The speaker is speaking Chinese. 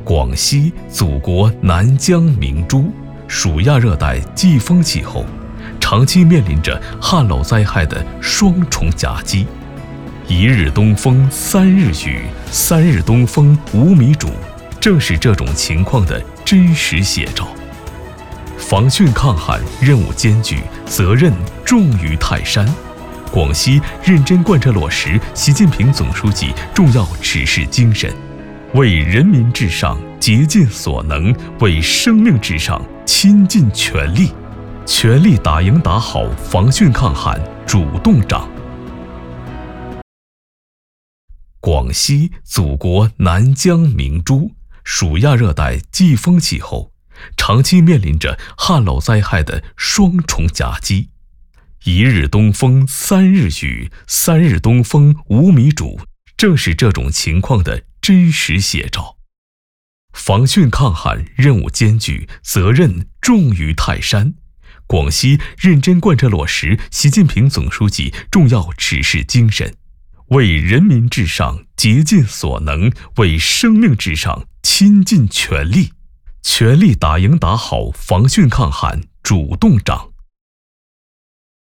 广西祖国南疆明珠，属亚热带季风气候，长期面临着旱涝灾害的双重夹击。一日东风三日雨，三日东风无米煮，正是这种情况的真实写照。防汛抗旱任务艰巨，责任重于泰山。广西认真贯彻落实习近平总书记重要指示精神，为人民至上竭尽所能，为生命至上倾尽全力，全力打赢打好防汛抗旱主动仗。广西祖国南疆明珠，属亚热带季风气候，长期面临着旱涝灾害的双重夹击。一日东风三日雨，三日东风无米煮，正是这种情况的真实写照。防汛抗旱任务艰巨，责任重于泰山。广西认真贯彻落实习近平总书记重要指示精神，为人民至上竭尽所能，为生命至上倾尽全力，全力打赢打好防汛抗旱主动仗。